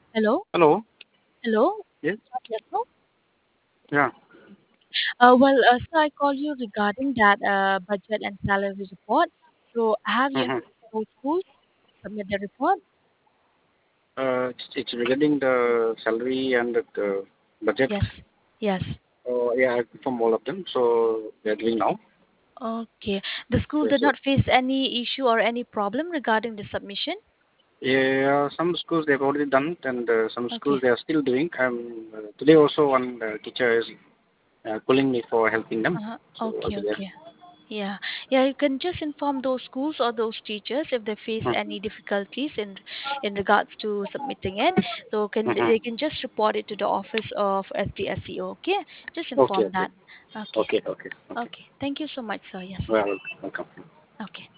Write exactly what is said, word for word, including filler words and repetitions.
Hello? Hello. Hello? Yes. Yes, no? Yeah. Uh, well, uh, so I call you regarding that uh, budget and salary report. So have you Mm-hmm. visited those schools to submit the report? Uh, it's, it's regarding the salary and the uh, budget. Yes. Yes. Uh, yeah, I confirm all of them. So they're doing now. Okay. The school Yes, did sir. not face any issue or any problem regarding the submission? Yeah, some schools they've already done, it, and uh, some schools Okay. they are still doing. Um, uh, today also one uh, teacher is uh, calling me for helping them. Uh, So I'll okay, be there. okay. Yeah. Yeah, you can just inform those schools or those teachers if they face Mm-hmm. any difficulties in in regards to submitting it. So can Mm-hmm. they can just report it to the office of S D S C O, okay? Just Okay, inform okay, that. Okay. okay, okay, okay. Okay. Thank you so much, sir. Yes. Well, welcome. Okay.